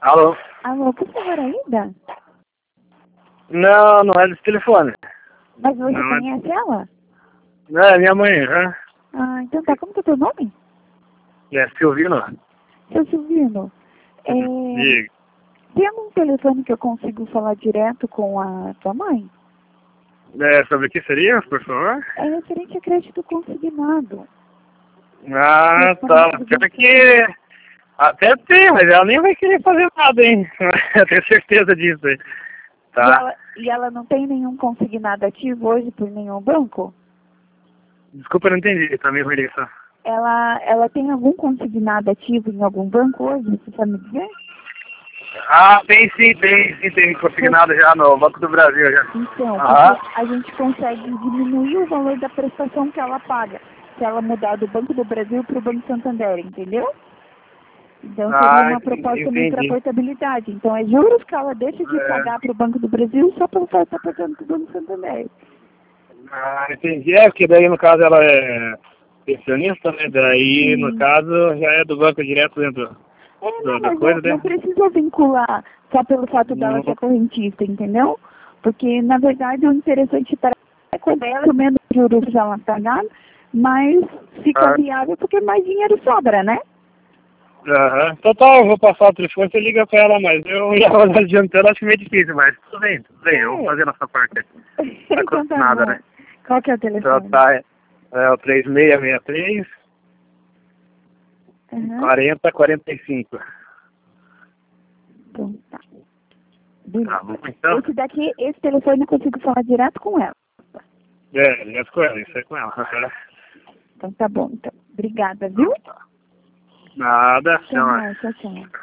Alô? Alô, por favor, ainda? Não, não é desse telefone. Mas você Não, conhece ela? não é minha mãe, né? Ah, então tá. Como que é teu nome? É Silvino. Seu Silvino. Diga. Tem algum telefone que eu consigo falar direto com a tua mãe? Sobre o que seria, por favor? É referente a crédito consignado. Ah, tá. Pior que até tem, mas ela nem vai querer fazer nada, hein? Eu tenho certeza disso aí. Tá. E ela não tem nenhum consignado ativo hoje por nenhum banco? Desculpa, eu não entendi, tá meio ruim isso. Ela tem algum consignado ativo em algum banco hoje? Você sabe me dizer? Ah, tem sim, tem consignado já no Banco do Brasil já. Então, Aham. porque a gente consegue diminuir o valor da prestação que ela paga, se ela mudar do Banco do Brasil para o Banco Santander, entendeu? Então seria uma proposta meio para Entendi. portabilidade. Então é juros que ela deixa de É. pagar para o Banco do Brasil só para estar pagando para o Banco Santander. Ah, entendi. É, porque daí no caso ela é pensionista, né? Daí no Sim. caso já é do banco direto dentro Não, da mas coisa, não né? precisa vincular só pelo fato dela ser correntista, entendeu? Porque, na verdade, o interessante para ela é quando ela menos juros ela pagar, mas fica viável porque mais dinheiro sobra, né? Aham. Então tá, eu vou passar o telefone, você liga pra ela, mas eu já vou adiantando, acho meio difícil, mas tudo bem, eu vou fazer nossa parte aqui. Não Então custa tá nada, bom. né? Qual que é o Então telefone? tá, é o 3663 Uhum. 4045. Então tá. Tá Beleza. bom, então? Esse telefone eu consigo falar direto com ela. É com ela, isso é com ela. Então tá bom, então. Obrigada, viu? Nada, Até mais, tchau, tchau.